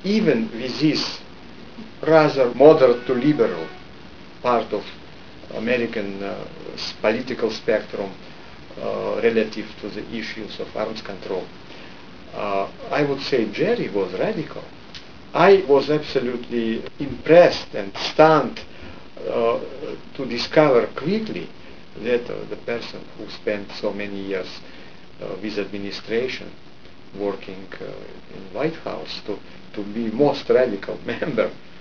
even with this rather moderate to liberal part of American political spectrum relative to the issues of arms control, I would say Jerry was radical. I was absolutely impressed and stunned to discover quickly that the person who spent so many years with administration working in White House to be most radical member